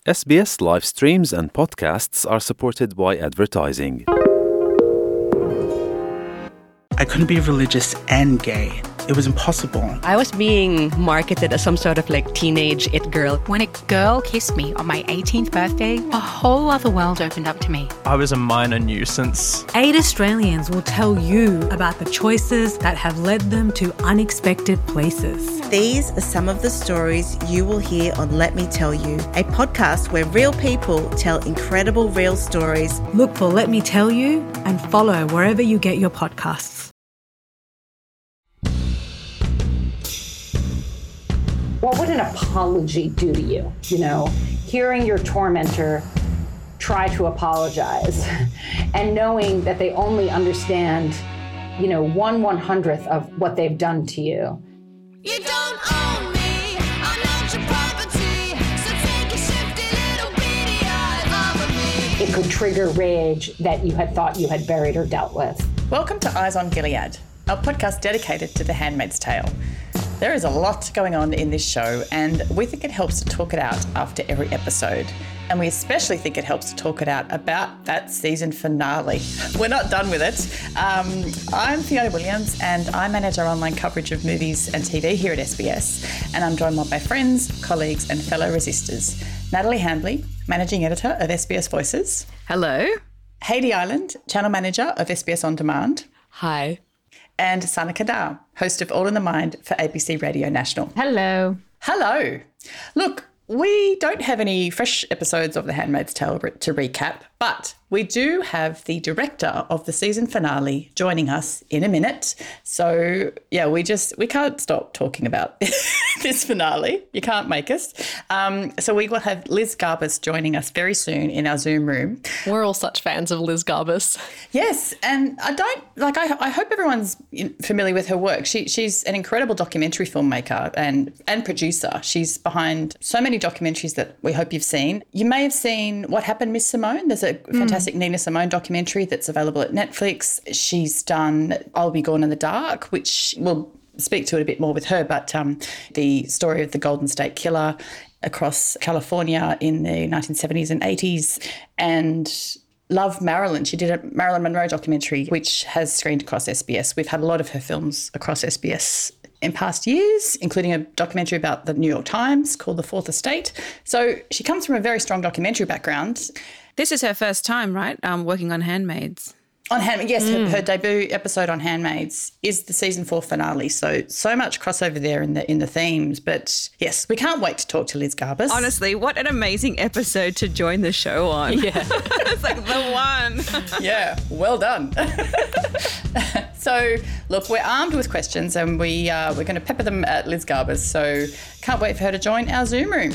SBS live streams and podcasts are supported by advertising. I couldn't be religious and gay. It was impossible. I was being marketed as some sort of teenage it girl. When a girl kissed me on my 18th birthday, a whole other world opened up to me. I was a minor nuisance. 8 Australians will tell you about the choices that have led them to unexpected places. These are some of the stories you will hear on Let Me Tell You, a podcast where real people tell incredible real stories. Look for Let Me Tell You and follow wherever you get your podcasts. What would an apology do to you? Hearing your tormentor try to apologize and knowing that they only understand, 1/100th of what they've done to you. You don't own me, I'm not your property, so take a shifty little beady eye off of me. It could trigger rage that you had thought you had buried or dealt with. Welcome to Eyes on Gilead, our podcast dedicated to The Handmaid's Tale. There is a lot going on in this show, and we think it helps to talk it out after every episode. And we especially think it helps to talk it out about that season finale. We're not done with it. I'm Fiona Williams, and I manage our online coverage of movies and TV here at SBS. And I'm joined by my friends, colleagues, and fellow resistors. Natalie Hambley, Managing Editor of SBS Voices. Hello. Haydee Island, Channel Manager of SBS On Demand. Hi. And Sana Kadar, host of All in the Mind for ABC Radio National. Hello. Hello. Look, we don't have any fresh episodes of The Handmaid's Tale to recap, but we do have the director of the season finale joining us in a minute. So, yeah, we can't stop talking about this finale. You can't make us. So we will have Liz Garbus joining us very soon in our Zoom room. We're all such fans of Liz Garbus. Yes, and I hope everyone's familiar with her work. She's an incredible documentary filmmaker and producer. She's behind so many documentaries that we hope you've seen. You may have seen What Happened, Miss Simone. There's a fantastic Nina Simone documentary that's available at Netflix. She's done I'll Be Gone in the Dark, which we'll speak to it a bit more with her, but the story of the Golden State Killer across California in the 1970s and 80s, and Love Marilyn. She did a Marilyn Monroe documentary, which has screened across SBS. We've had a lot of her films across SBS in past years, including a documentary about the New York Times called The Fourth Estate. So she comes from a very strong documentary background. This is her first time, right, working on Handmaids? Yes, her debut episode on Handmaids is the season 4 finale. So much crossover there in the themes. But yes, we can't wait to talk to Liz Garbus. Honestly, what an amazing episode to join the show on. Yeah. It's like the one. Yeah, well done. So, look, we're armed with questions, and we're going to pepper them at Liz Garbus. So can't wait for her to join our Zoom room.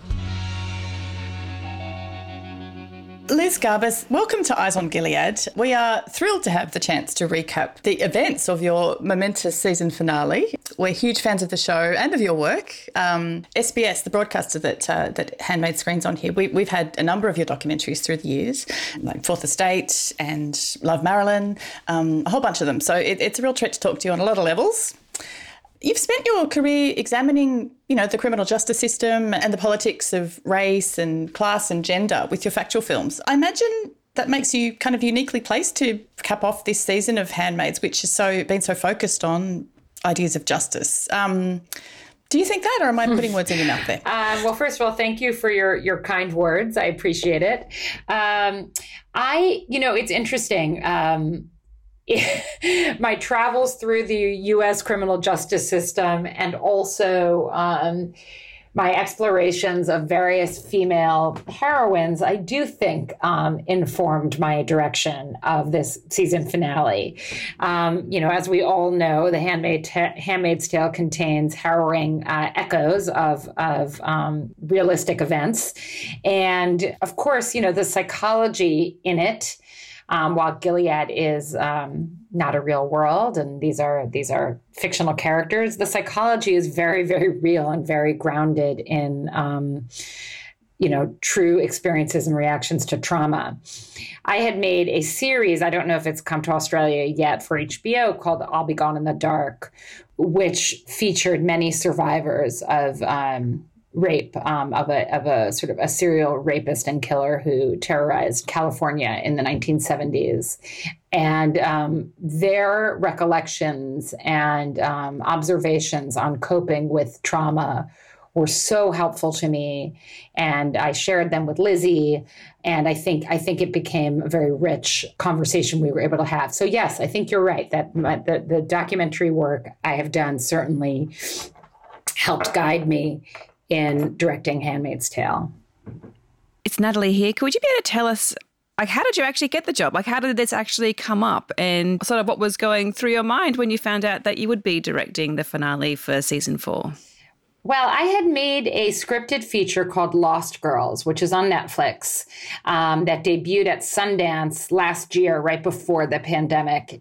Liz Garbus, welcome to Eyes on Gilead. We are thrilled to have the chance to recap the events of your momentous season finale. We're huge fans of the show and of your work. SBS, the broadcaster that Handmaid screens on here, we've had a number of your documentaries through the years, like Fourth Estate and Love Marilyn, a whole bunch of them. So it's a real treat to talk to you on a lot of levels. You've spent your career examining, the criminal justice system and the politics of race and class and gender with your factual films. I imagine that makes you kind of uniquely placed to cap off this season of Handmaids, which has been so focused on ideas of justice. Do you think that, or am I putting words in your mouth there? Well, first of all, thank you for your kind words. I appreciate it. It's interesting. My travels through the U.S. criminal justice system, and also my explorations of various female heroines, I do think informed my direction of this season finale. As we all know, The Handmaid's Tale contains harrowing echoes of realistic events. And of course, the psychology in it, while Gilead is not a real world, and these are fictional characters, the psychology is very, very real and very grounded in true experiences and reactions to trauma. I had made a series, I don't know if it's come to Australia yet, for HBO called I'll Be Gone in the Dark, which featured many survivors of rape of a sort of a serial rapist and killer who terrorized California in the 1970s. And their recollections and observations on coping with trauma were so helpful to me, and I shared them with Lizzie, and I think it became a very rich conversation we were able to have. So yes, I think you're right that the documentary work I have done certainly helped guide me in directing Handmaid's Tale. It's Natalie here. Could you be able to tell us, like, how did you actually get the job? Like, how did this actually come up, and sort of what was going through your mind when you found out that you would be directing the finale for season 4? Well, I had made a scripted feature called Lost Girls, which is on Netflix, that debuted at Sundance last year, right before the pandemic.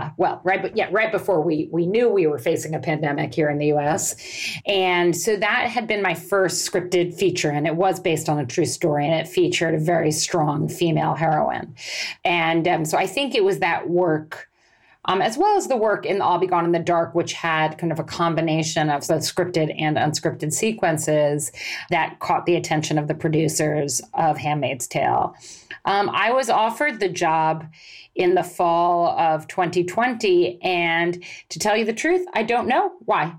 Right before we knew we were facing a pandemic here in the U.S. And so that had been my first scripted feature, and it was based on a true story, and it featured a very strong female heroine. And so I think it was that work, as well as the work in I'll Be Gone in the Dark, which had kind of a combination of both scripted and unscripted sequences that caught the attention of the producers of Handmaid's Tale. I was offered the job in the fall of 2020, and to tell you the truth, I don't know why,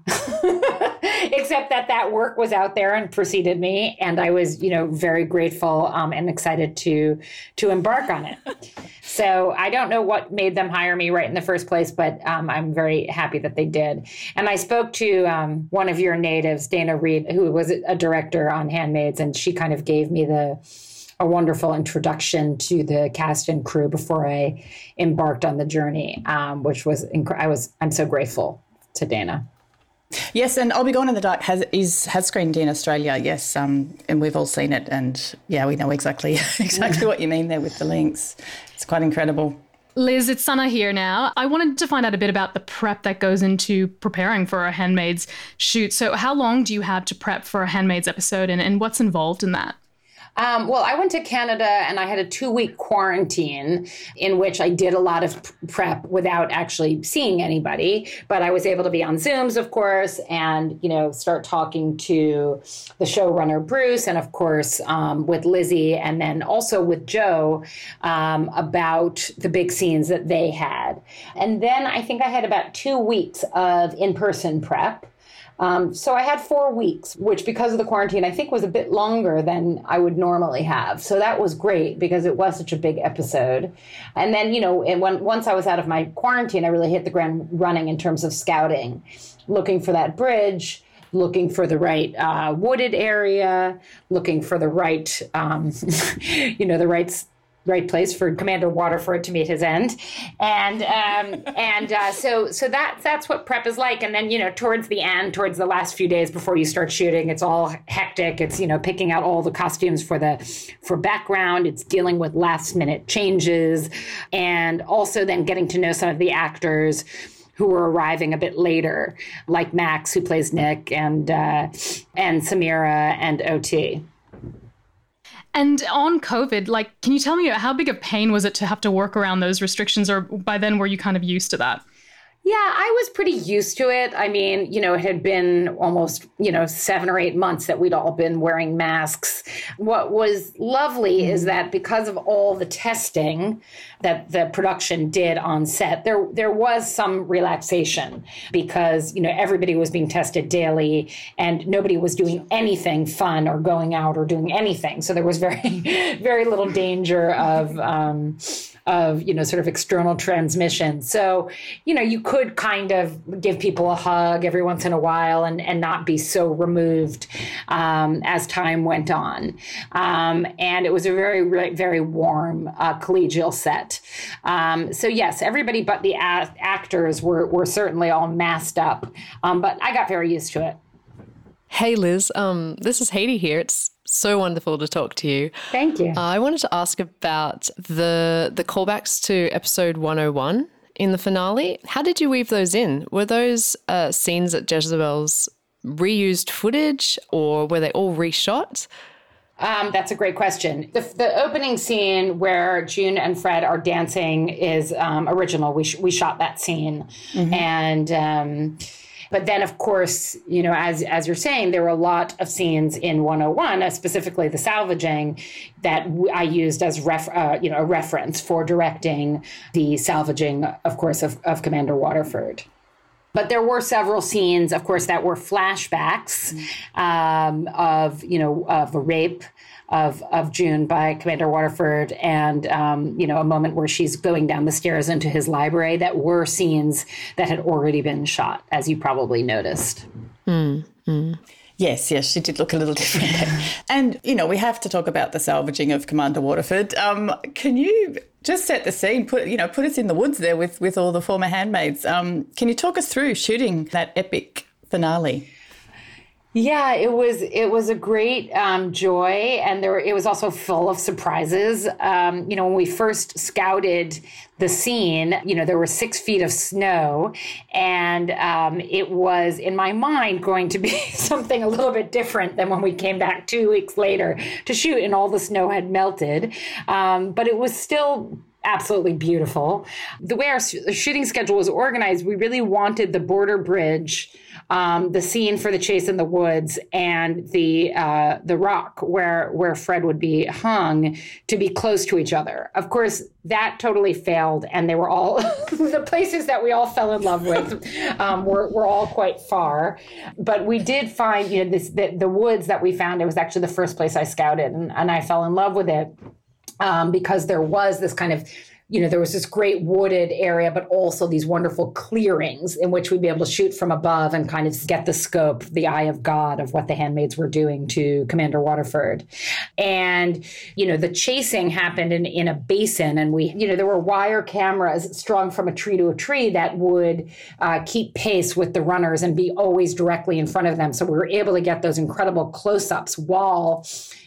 except that work was out there and preceded me, and I was, very grateful and excited to embark on it. So I don't know what made them hire me right in the first place, but I'm very happy that they did. And I spoke to one of your natives, Dana Reed, who was a director on Handmaids, and she kind of gave me a wonderful introduction to the cast and crew before I embarked on the journey, which was I'm so grateful to Dana. Yes, and I'll Be Gone in the Dark has screened in Australia, yes, and we've all seen it, and yeah, we know exactly what you mean there with the links. It's quite incredible. Liz, it's Sana here now. I wanted to find out a bit about the prep that goes into preparing for a Handmaid's shoot. So how long do you have to prep for a Handmaid's episode, and what's involved in that? Well, I went to Canada and I had a 2-week quarantine in which I did a lot of prep without actually seeing anybody. But I was able to be on Zooms, of course, and, start talking to the showrunner, Bruce, and, of course, with Lizzie, and then also with Joe about the big scenes that they had. And then I think I had about 2 weeks of in-person prep. So I had 4 weeks, which because of the quarantine, I think was a bit longer than I would normally have. So that was great because it was such a big episode. And then, once I was out of my quarantine, I really hit the ground running in terms of scouting, looking for that bridge, looking for the right wooded area, looking for the right, right place for Commander Waterford to meet his end. And so that's what prep is like. And then, towards the end, towards the last few days before you start shooting, it's all hectic. It's, picking out all the costumes for background. It's dealing with last minute changes, and also then getting to know some of the actors who are arriving a bit later, like Max, who plays Nick, and Samira and OT. And on COVID, can you tell me how big a pain was it to have to work around those restrictions, or by then were you kind of used to that? Yeah, I was pretty used to it. I mean, it had been almost, 7 or 8 months that we'd all been wearing masks. What was lovely is that because of all the testing that the production did on set, there was some relaxation because, everybody was being tested daily and nobody was doing anything fun or going out or doing anything. So there was very, very little danger of sort of external transmission. So, you could kind of give people a hug every once in a while and not be so removed as time went on. And it was a very, very warm collegial set. So yes, everybody but the actors were certainly all masked up. But I got very used to it. Hey, Liz, this is Haiti here. It's so wonderful to talk to you. Thank you. I wanted to ask about the callbacks to episode 101 in the finale. How did you weave those in? Were those scenes at Jezebel's reused footage, or were they all reshot? That's a great question. The opening scene where June and Fred are dancing is original. We shot that scene, But then, of course, you know, as you're saying, there were a lot of scenes in 101, specifically the salvaging, that I used as a reference for directing the salvaging, of course, of Commander Waterford. But there were several scenes, of course, that were flashbacks of a rape of June by Commander Waterford, and a moment where she's going down the stairs into his library, that were scenes that had already been shot, as you probably noticed. Yes, she did look a little different there. And, you know, we have to talk about the salvaging of Commander Waterford. Can you just set the scene, put us in the woods there with all the former handmaids? Can you talk us through shooting that epic finale? Yeah, it was a great joy, and it was also full of surprises. When we first scouted the scene, there were 6 feet of snow, and it was, in my mind, going to be something a little bit different than when we came back 2 weeks later to shoot, and all the snow had melted. But it was still absolutely beautiful. The way our shooting schedule was organized, we really wanted the border bridge, the scene for the chase in the woods, and the rock where Fred would be hung to be close to each other. Of course, that totally failed, and they were all the places that we all fell in love with were all quite far. But we did find, the woods that we found. It was actually the first place I scouted, and I fell in love with it. Because there was this kind of, there was this great wooded area, but also these wonderful clearings in which we'd be able to shoot from above and kind of get the scope, the eye of God of what the handmaids were doing to Commander Waterford. And, the chasing happened in a basin, and there were wire cameras strung from a tree to a tree that would keep pace with the runners and be always directly in front of them. So we were able to get those incredible close-ups while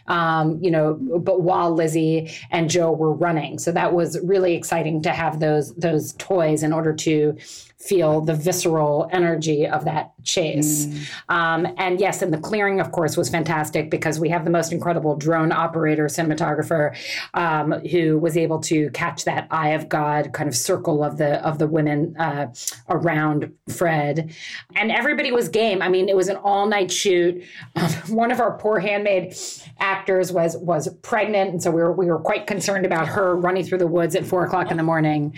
Lizzie and Joe were running. So that was really exciting to have those toys in order to feel the visceral energy of that chase. And yes, and the clearing, of course, was fantastic because we have the most incredible drone operator, cinematographer, who was able to catch that eye of God kind of circle of the women around Fred. And everybody was game. I mean, it was an all-night shoot. One of our poor handmaid actors was pregnant, and so we were quite concerned about her running through the woods at 4:00 in the morning.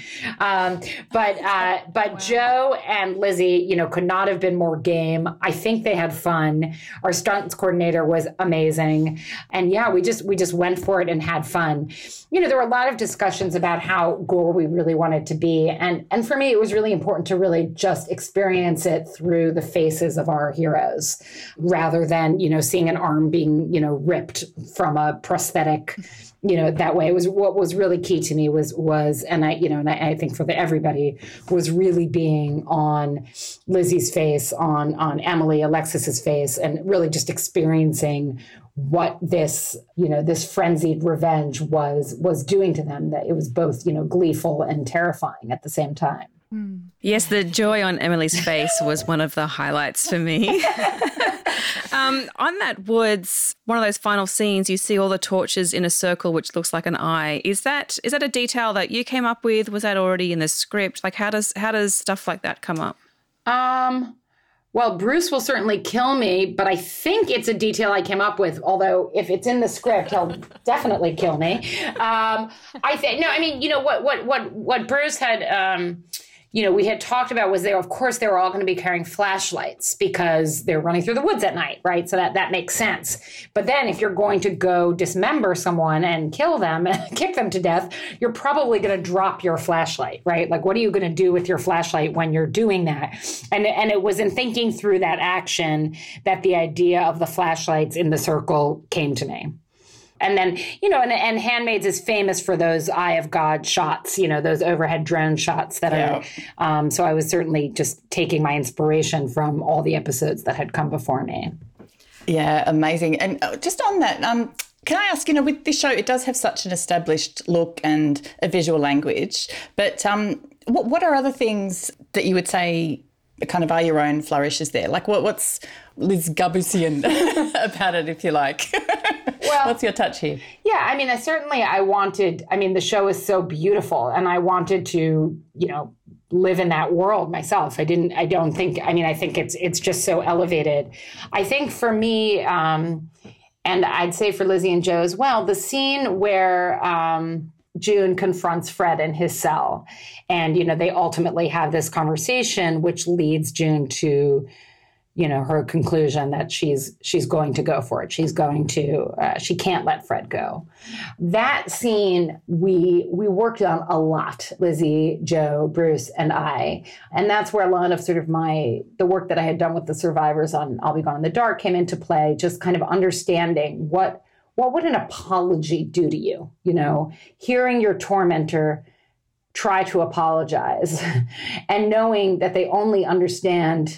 But Joe and Lizzie, could not have been more game. I think they had fun. Our stunts coordinator was amazing, and yeah, we just went for it and had fun. There were a lot of discussions about how gore we really wanted to be, and for me, it was really important to really just experience it through the faces of our heroes, rather than seeing an arm being ripped from a prosthetic. That way. It was what was really key to me was, and I think for everybody was really being on Lizzie's face, on Emily, Alexis's face, and really just experiencing what this frenzied revenge was doing to them. That it was both, gleeful and terrifying at the same time. Yes, the joy on Emily's face was one of the highlights for me. On that woods, one of those final scenes, you see all the torches in a circle, which looks like an eye. Is that a detail that you came up with? Was that already in the script? Like, how does stuff like that come up? Well, Bruce will certainly kill me, but I think it's a detail I came up with. Although if it's in the script, he'll definitely kill me. What Bruce had. We had talked about was they were all going to be carrying flashlights because they're running through the woods at night, right? So that makes sense. But then if you're going to go dismember someone and kill them and kick them to death, you're probably going to drop your flashlight, right? Like, what are you going to do with your flashlight when you're doing that? And it was in thinking through that action that the idea of the flashlights in the circle came to me. And then, and Handmaids is famous for those Eye of God shots, those overhead drone shots that are, so I was certainly just taking my inspiration from all the episodes that had come before me. Yeah, amazing. And just on that, can I ask, with this show, it does have such an established look and a visual language, but what are other things that you would say kind of are your own flourishes there? Like what's Liz Gabusian about it, if you like? Well, what's your touch here? Yeah, the show is so beautiful, and I wanted to, live in that world myself. I think it's just so elevated. I think for me, and I'd say for Lizzie and Joe as well, the scene where June confronts Fred in his cell, and, they ultimately have this conversation, which leads June to, her conclusion that she's going to go for it. She's going to, she can't let Fred go. That scene, we worked on a lot, Lizzie, Joe, Bruce, and I. And that's where a lot of sort of the work that I had done with the survivors on I'll Be Gone in the Dark came into play, just kind of understanding what would an apology do to you? Hearing your tormentor try to apologize and knowing that they only understand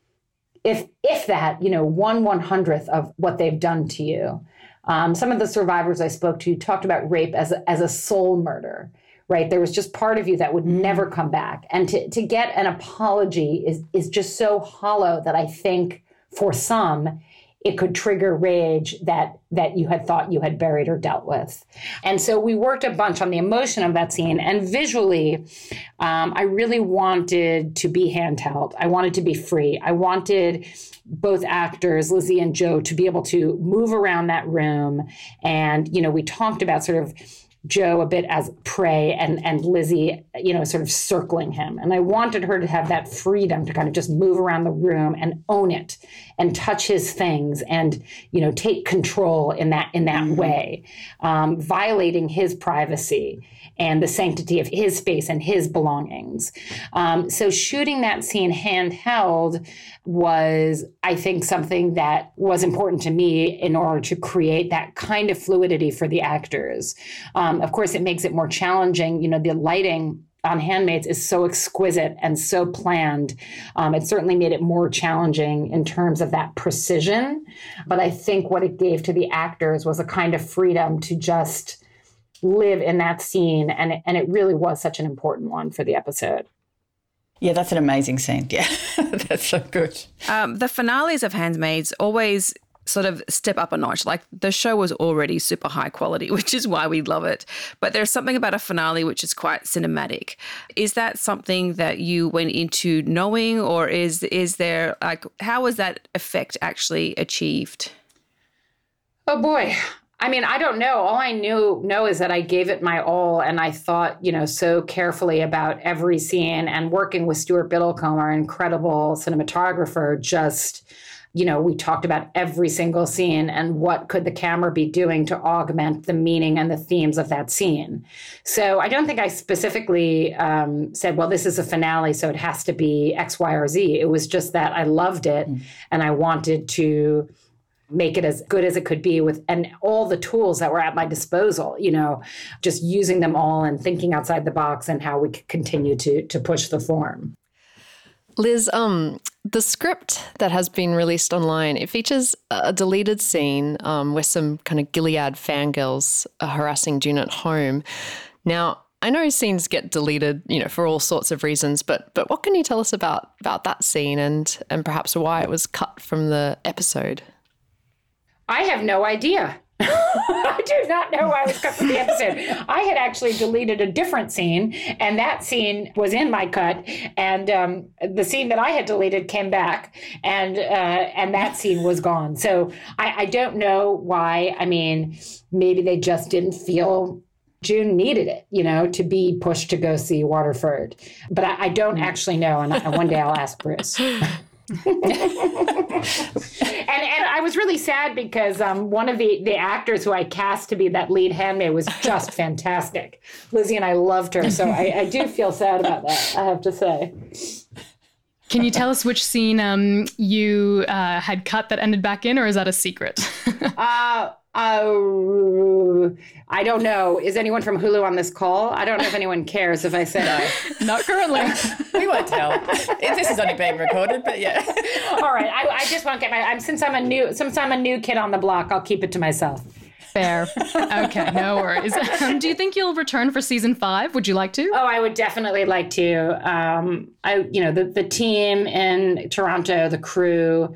if that, 1/100th of what they've done to you. Some of the survivors I spoke to talked about rape as a soul murder, right? There was just part of you that would never come back. And to get an apology is just so hollow that I think for some, it could trigger rage that you had thought you had buried or dealt with. And so we worked a bunch on the emotion of that scene. And visually, I really wanted to be handheld. I wanted to be free. I wanted both actors, Lizzie and Joe, to be able to move around that room. And, we talked about sort of Joe a bit as prey and Lizzie, sort of circling him. And I wanted her to have that freedom to kind of just move around the room and own it and touch his things and, take control in that way, violating his privacy and the sanctity of his space and his belongings. So shooting that scene handheld was, I think, something that was important to me in order to create that kind of fluidity for the actors. Of course, it makes it more challenging. The lighting on Handmaids is so exquisite and so planned. It certainly made it more challenging in terms of that precision. But I think what it gave to the actors was a kind of freedom to just live in that scene. And it really was such an important one for the episode. Yeah, that's an amazing scene. Yeah, that's so good. The finales of Handmaids always sort of step up a notch. Like, the show was already super high quality, which is why we love it. But there's something about a finale which is quite cinematic. Is that something that you went into knowing, or is there, like, how was that effect actually achieved? Oh boy. I mean, I don't know. All I know is that I gave it my all, and I thought, so carefully about every scene, and working with Stuart Biddlecombe, our incredible cinematographer, just, we talked about every single scene and what could the camera be doing to augment the meaning and the themes of that scene. So I don't think I specifically said, well, this is a finale, so it has to be X, Y, or Z. It was just that I loved it, and I wanted to make it as good as it could be and all the tools that were at my disposal, just using them all and thinking outside the box and how we could continue to push the form. Liz, the script that has been released online, it features a deleted scene where some kind of Gilead fangirls are harassing June at home. Now, I know scenes get deleted, for all sorts of reasons, but what can you tell us about that scene and perhaps why it was cut from the episode? I have no idea. I do not know why I was cut from the episode. I had actually deleted a different scene, and that scene was in my cut. And the scene that I had deleted came back, and that scene was gone. So I don't know why. I mean, maybe they just didn't feel June needed it, to be pushed to go see Waterford. But I don't actually know, and one day I'll ask Bruce. And I was really sad because one of the actors who I cast to be that lead handmaid was just fantastic. Lizzie and I loved her, so I do feel sad about that, I have to say. Can you tell us which scene you had cut that ended back in, or is that a secret? I don't know. Is anyone from Hulu on this call? I don't know if anyone cares if I say no. Not currently. We won't tell. This is only being recorded, but yeah. All right. I just won't get since I'm a new kid on the block, I'll keep it to myself. Fair. Okay, no worries. Do you think you'll return for season 5? Would you like to? Oh, I would definitely like to. The team in Toronto, the crew,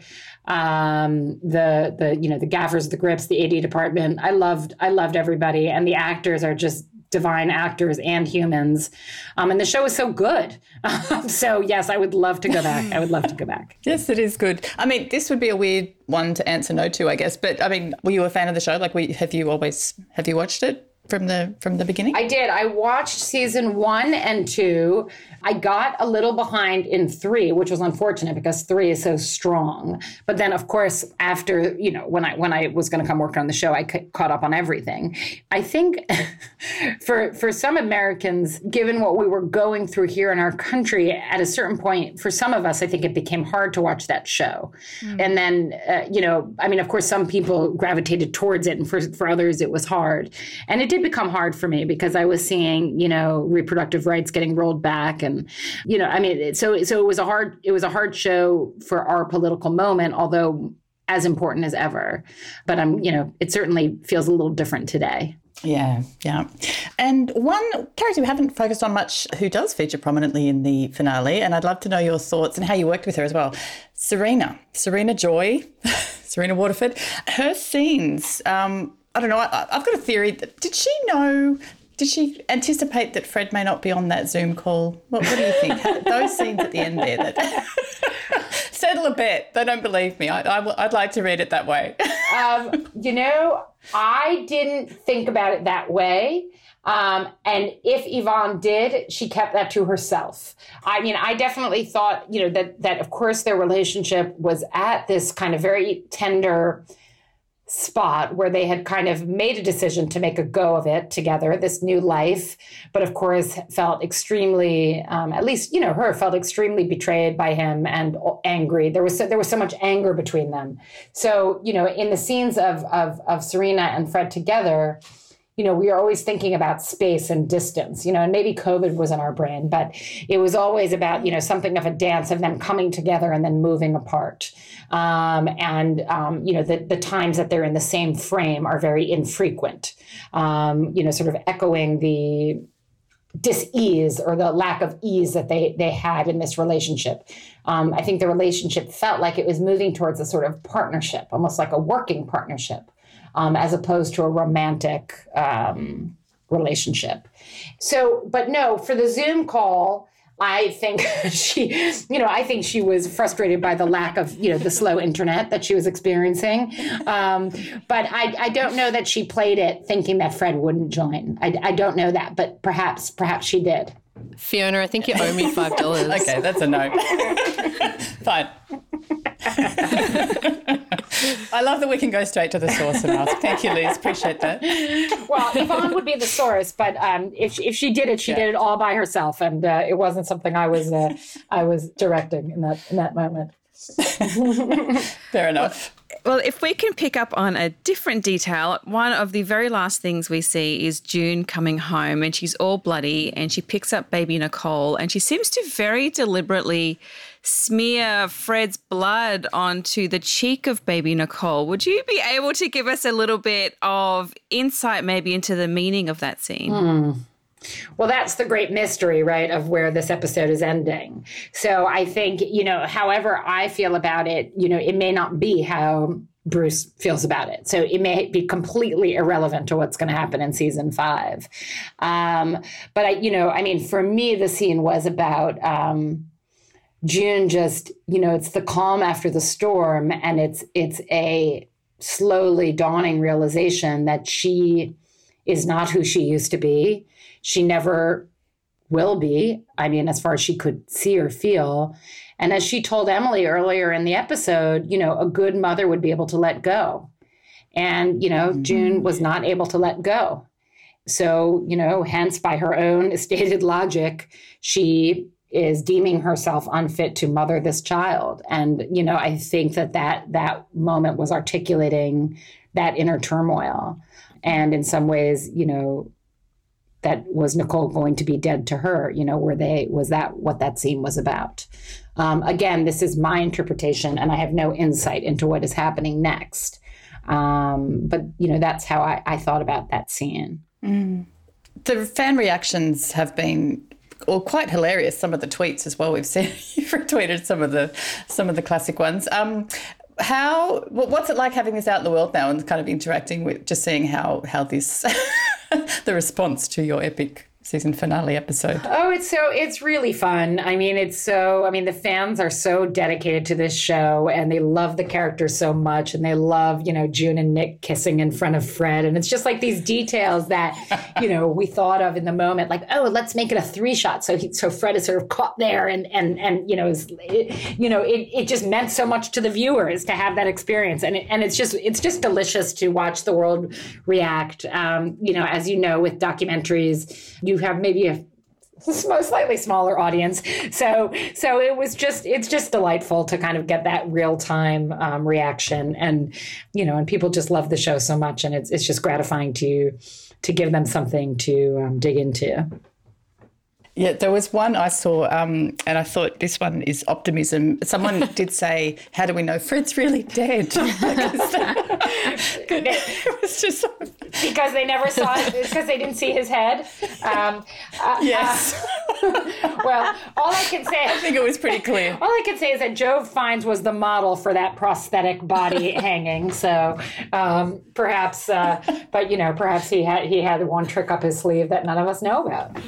the gaffers, the grips, the AD department. I loved everybody, and the actors are just divine actors and humans. And the show is so good. So yes, I would love to go back. I would love to go back. Yes, it is good. I mean, this would be a weird one to answer no to, I guess. But I mean, were you a fan of the show? Like, have you watched it from the beginning? I did. I watched season 1 and 2. I got a little behind in 3, which was unfortunate because 3 is so strong. But then, of course, after, when I was going to come work on the show, I caught up on everything. I think for some Americans, given what we were going through here in our country, at a certain point, for some of us, I think it became hard to watch that show. Mm-hmm. And then, of course, some people gravitated towards it, and for others, it was hard. And it did become hard for me because I was seeing, reproductive rights getting rolled back, and so it was a hard show for our political moment, although as important as ever. But it certainly feels a little different today. Yeah. And one character we haven't focused on much who does feature prominently in the finale, and I'd love to know your thoughts and how you worked with her as well. Serena Joy, Serena Waterford. Her scenes, I don't know, I've got a theory. Did she anticipate that Fred may not be on that Zoom call? What do you think? Those scenes at the end there that settle a bet. They don't believe me. I'd like to read it that way. I didn't think about it that way. And if Yvonne did, she kept that to herself. I mean, I definitely thought, that of course their relationship was at this kind of very tender spot where they had kind of made a decision to make a go of it together, this new life, but of course felt extremely, at least, her felt extremely betrayed by him and angry. There was so much anger between them. So, in the scenes of Serena and Fred together, we are always thinking about space and distance, and maybe COVID was in our brain, but it was always about, something of a dance of them coming together and then moving apart. The times that they're in the same frame are very infrequent, sort of echoing the dis-ease or the lack of ease that they had in this relationship. I think the relationship felt like it was moving towards a sort of partnership, almost like a working partnership. As opposed to a romantic relationship. So, but no, for the Zoom call, I think she was frustrated by the lack of, the slow internet that she was experiencing. But I don't know that she played it thinking that Fred wouldn't join. I don't know that, but perhaps she did. Fiona, I think you owe me $5. Okay, that's a no. Fine. I love that we can go straight to the source and ask. Thank you, Liz. Appreciate that. Well, Yvonne would be the source, but if she did it, she did it all by herself, and it wasn't something I was directing in that moment. Fair enough. Well, if we can pick up on a different detail, one of the very last things we see is June coming home, and she's all bloody, and she picks up baby Nicole, and she seems to very deliberately smear Fred's blood onto the cheek of baby Nicole. Would you be able to give us a little bit of insight maybe into the meaning of that scene? Well, that's the great mystery, right, of where this episode is ending. So I think, however I feel about it, it may not be how Bruce feels about it. So it may be completely irrelevant to what's going to happen in season 5. But for me, the scene was about June just, it's the calm after the storm, and it's a slowly dawning realization that she is not who she used to be. She never will be, as far as she could see or feel. And as she told Emily earlier in the episode, a good mother would be able to let go. And, June was not able to let go. So, hence by her own stated logic, she is deeming herself unfit to mother this child. And, I think that moment was articulating that inner turmoil. And in some ways, that was Nicole going to be dead to her, was that what that scene was about? Again, this is my interpretation, and I have no insight into what is happening next. But, that's how I thought about that scene. Mm. The fan reactions have been quite hilarious. Some of the tweets as well. We've seen you've retweeted some of the classic ones. What's it like having this out in the world now and kind of interacting with, just seeing how this the response to your epic season finale episode? Oh, it's really fun. The fans are so dedicated to this show and they love the characters so much, and they love, June and Nick kissing in front of Fred. And it's just like these details that, we thought of in the moment, like, oh, let's make it a 3-shot. So Fred is sort of caught there and it just meant so much to the viewers to have that experience. And it's just delicious to watch the world react. As you know, with documentaries, you have maybe a slightly smaller audience. So it's just delightful to kind of get that real time reaction, and people just love the show so much, and it's just gratifying to give them something to dig into. Yeah, there was one I saw, and I thought this one is optimism. Someone did say, "How do we know Fred's really dead?" It was just because they never saw it. It's because they didn't see his head. Yes. Well, all I can say, I think it was pretty clear. All I can say is that Jove Fiennes was the model for that prosthetic body hanging. So perhaps he had one trick up his sleeve that none of us know about.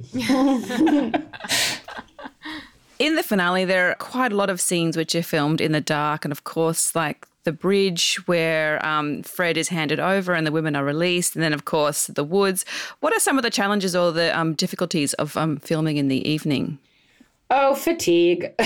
In the finale, there are quite a lot of scenes which are filmed in the dark, and of course, like the bridge where Fred is handed over and the women are released, and then of course the woods. What are some of the challenges or the difficulties of filming in the evening? Oh, fatigue.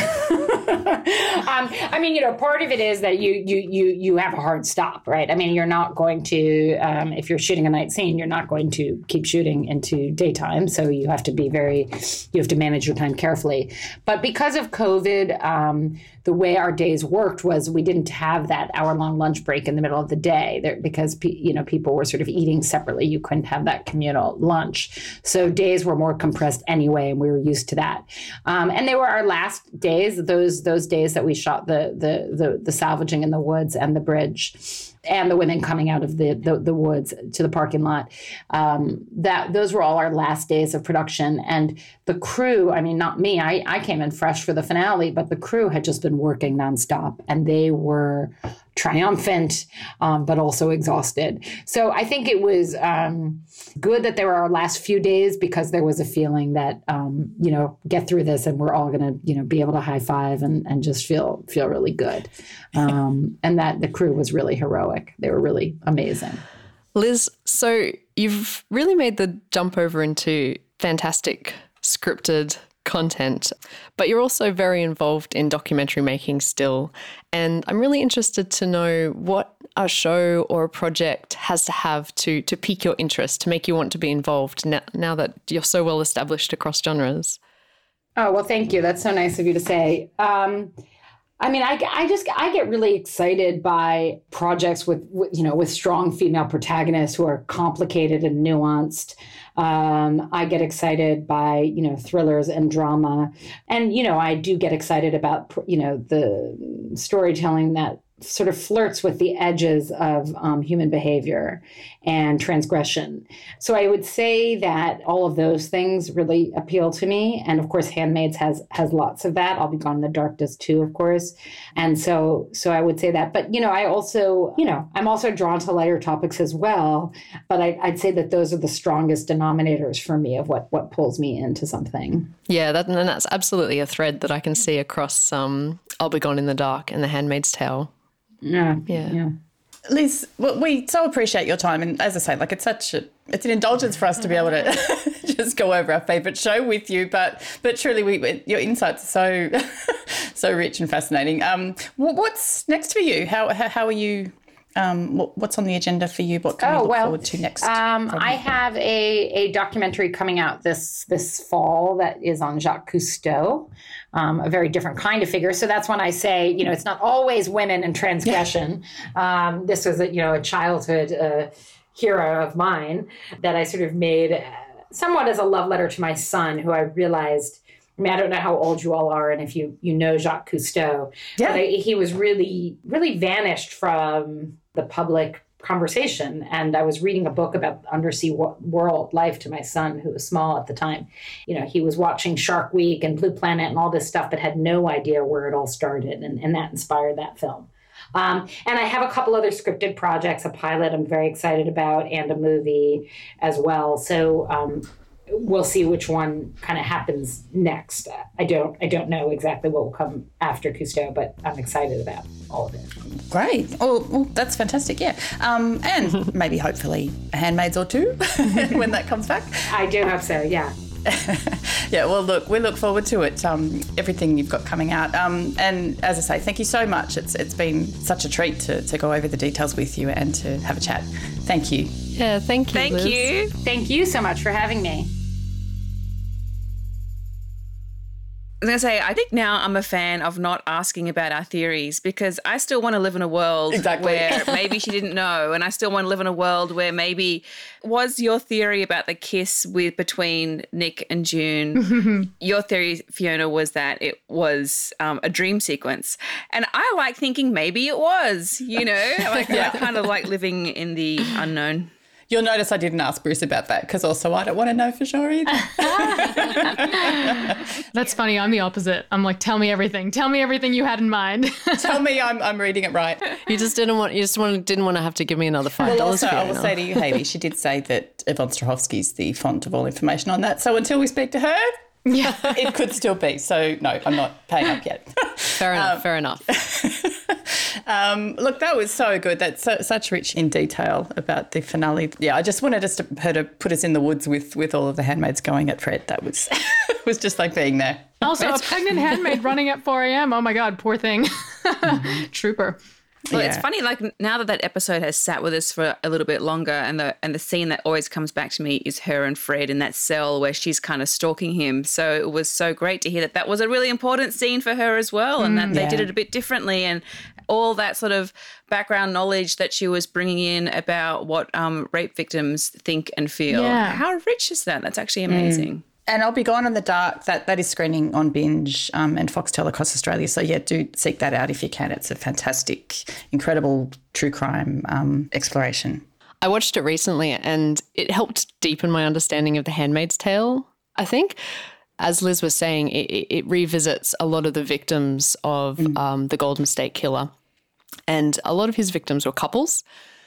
Part of it is that you have a hard stop, right? I mean, you're not going to, if you're shooting a night scene, you're not going to keep shooting into daytime. So you have to manage your time carefully. But because of COVID, the way our days worked was we didn't have that hour-long lunch break in the middle of the day because people were sort of eating separately. You couldn't have that communal lunch. So days were more compressed anyway, and we were used to that. And they were our last days, those days that we shot the salvaging in the woods and the bridge and the women coming out of the woods to the parking lot. Those were all our last days of production. And the crew, not me, I came in fresh for the finale, but the crew had just been working nonstop, and they were triumphant, but also exhausted. So I think it was good that they were our last few days, because there was a feeling that, get through this and we're all going to, be able to high five and just feel really good. And that the crew was really heroic. They were really amazing. Liz, so you've really made the jump over into fantastic scripted content, but you're also very involved in documentary making still. And I'm really interested to know what a show or a project has to have to pique your interest, to make you want to be involved now that you're so well established across genres. Oh, well, thank you. That's so nice of you to say. I get really excited by projects with strong female protagonists who are complicated and nuanced. I get excited by, thrillers and drama. And, I do get excited about, the storytelling that sort of flirts with the edges of human behavior and transgression. So I would say that all of those things really appeal to me. And of course, Handmaids has lots of that. I'll Be Gone in the Dark does too, of course. And so I would say that. But, I also, I'm also drawn to lighter topics as well. But I'd say that those are the strongest denominators for me of what pulls me into something. Yeah, that's absolutely a thread that I can see across I'll Be Gone in the Dark and The Handmaid's Tale. Yeah. Liz, we so appreciate your time, and as I say, it's an indulgence for us to be able to just go over our favourite show with you. But truly, your insights are so rich and fascinating. What's next for you? How are you? What's on the agenda for you? What can we look forward to next? I have a documentary coming out this fall that is on Jacques Cousteau, a very different kind of figure. So that's when I say, it's not always women and transgression. This was a childhood hero of mine that I sort of made somewhat as a love letter to my son, who I realized, I don't know how old you all are and if you know Jacques Cousteau. Yeah. But he was really, really vanished from the public conversation. And I was reading a book about undersea world life to my son, who was small at the time. He was watching Shark Week and Blue Planet and all this stuff, but had no idea where it all started. And that inspired that film. And I have a couple other scripted projects, a pilot I'm very excited about, and a movie as well. So we'll see which one kind of happens next. I don't know exactly what will come after Cousteau, but I'm excited about all of it. Great. Oh, well, that's fantastic, yeah. And maybe hopefully a Handmaids or two when that comes back. I do hope so, yeah. Yeah, well, look, we look forward to it, everything you've got coming out. And as I say, thank you so much. It's been such a treat to go over the details with you and to have a chat. Thank you. Yeah, thank you, Liz. you. Thank you so much for having me. I was going to say, I think now I'm a fan of not asking about our theories because I still want to live in a world where maybe she didn't know, and I still want to live in a world where maybe was your theory about the kiss between Nick and June, your theory, Fiona, was that it was a dream sequence. And I like thinking maybe it was, I kind of like living in the unknown. You'll notice I didn't ask Bruce about that because also I don't want to know for sure either. That's funny. I'm the opposite. I'm like, tell me everything. Tell me everything you had in mind. Tell me I'm reading it right. You didn't want to have to give me another $5. Well, also, I will say to you, Hayley, she did say that Yvonne Strahovski's the font of all information on that. So until we speak to her, it could still be. So no, I'm not paying up yet. Fair enough. Look, that was so good. That's such rich in detail about the finale. Yeah, I just wanted her to put us in the woods with all of the handmaids going at Fred. That was was just like being there. Also, a pregnant handmaid running at 4 a.m. Oh my God, poor thing. Trooper. Well, it's funny, like now that episode has sat with us for a little bit longer, and the scene that always comes back to me is her and Fred in that cell where she's kind of stalking him. So it was so great to hear that was a really important scene for her as well, and that they did it a bit differently, and all that sort of background knowledge that she was bringing in about what rape victims think and feel. Yeah. How rich is that? That's actually amazing. And I'll Be Gone in the Dark, that is screening on Binge and Foxtel across Australia. So, yeah, do seek that out if you can. It's a fantastic, incredible true crime exploration. I watched it recently and it helped deepen my understanding of The Handmaid's Tale, I think. As Liz was saying, it revisits a lot of the victims of the Golden State Killer. And a lot of his victims were couples.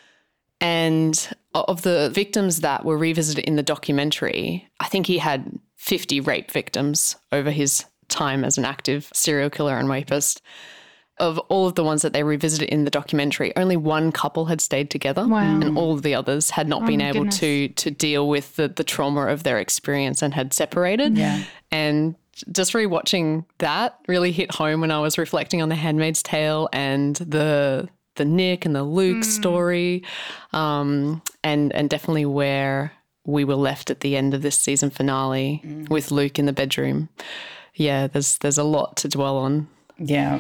And of the victims that were revisited in the documentary, I think he had 50 rape victims over his time as an active serial killer and rapist. Of all of the ones that they revisited in the documentary, only one couple had stayed together. Wow. And all of the others had not been able to deal with the trauma of their experience and had separated. Yeah. And just rewatching that really hit home when I was reflecting on The Handmaid's Tale and the Nick and the Luke story, and definitely where we were left at the end of this season finale with Luke in the bedroom. Yeah, there's a lot to dwell on. Yeah.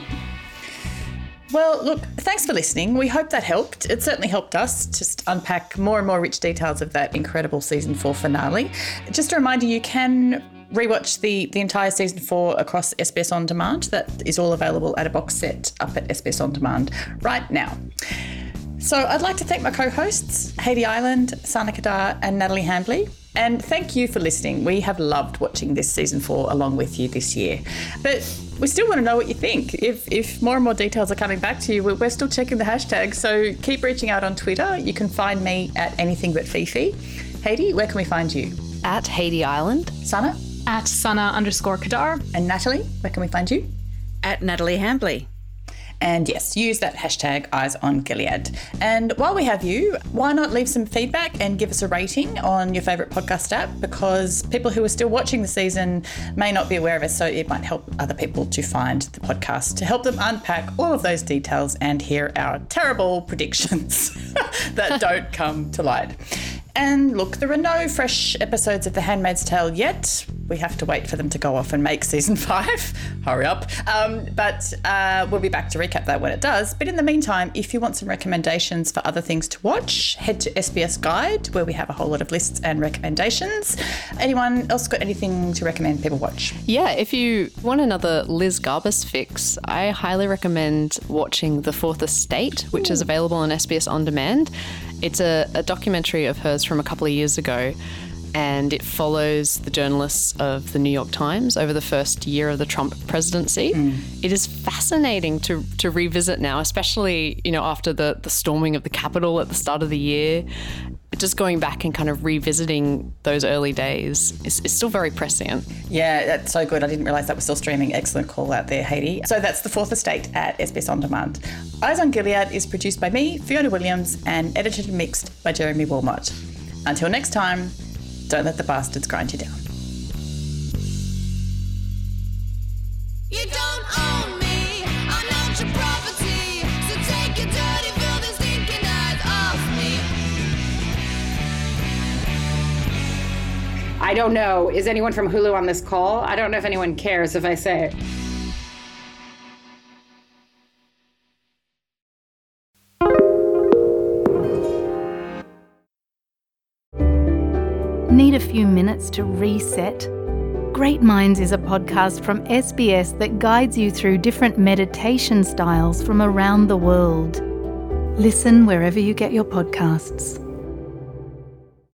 Well, look, thanks for listening. We hope that helped. It certainly helped us just unpack more and more rich details of that incredible season 4 finale. Just a reminder, you can rewatch the entire season 4 across SBS On Demand. That is all available at a box set up at SBS On Demand right now. So I'd like to thank my co-hosts, Hayley Island, Sana Kadar and Natalie Hambley. And thank you for listening. We have loved watching this season 4 along with you this year. But we still want to know what you think. If more and more details are coming back to you, we're still checking the hashtag. So keep reaching out on Twitter. You can find me at Anything But Fifi. Hayley, where can we find you? At Hayley Island. Sana? At Sana_Kadar. And Natalie, where can we find you? At Natalie Hambley. And yes, use that hashtag #EyesOnGilead. And while we have you, why not leave some feedback and give us a rating on your favourite podcast app, because people who are still watching the season may not be aware of us, so it might help other people to find the podcast, to help them unpack all of those details and hear our terrible predictions that don't come to light. And look, there are no fresh episodes of The Handmaid's Tale yet. We have to wait for them to go off and make season 5. Hurry up. But we'll be back to recap that when it does. But in the meantime, if you want some recommendations for other things to watch, head to SBS Guide, where we have a whole lot of lists and recommendations. Anyone else got anything to recommend people watch? Yeah, if you want another Liz Garbus fix, I highly recommend watching The Fourth Estate, which is available on SBS On Demand. It's a documentary of hers from a couple of years ago and it follows the journalists of the New York Times over the first year of the Trump presidency. It is fascinating to revisit now, especially, after the storming of the Capitol at the start of the year. Just going back and kind of revisiting those early days is still very prescient. Yeah, that's so good. I didn't realise that was still streaming. Excellent call out there, Haiti. So that's The Fourth Estate at SBS On Demand. Eyes on Gilead is produced by me, Fiona Williams, and edited and mixed by Jeremy Wilmot. Until next time, don't let the bastards grind you down. You don't own me, I'm not your property. So take your dirty, filthy, stinking eyes off me. I don't know. Is anyone from Hulu on this call? I don't know if anyone cares if I say it. Need a few minutes to reset? Great Minds is a podcast from SBS that guides you through different meditation styles from around the world. Listen wherever you get your podcasts.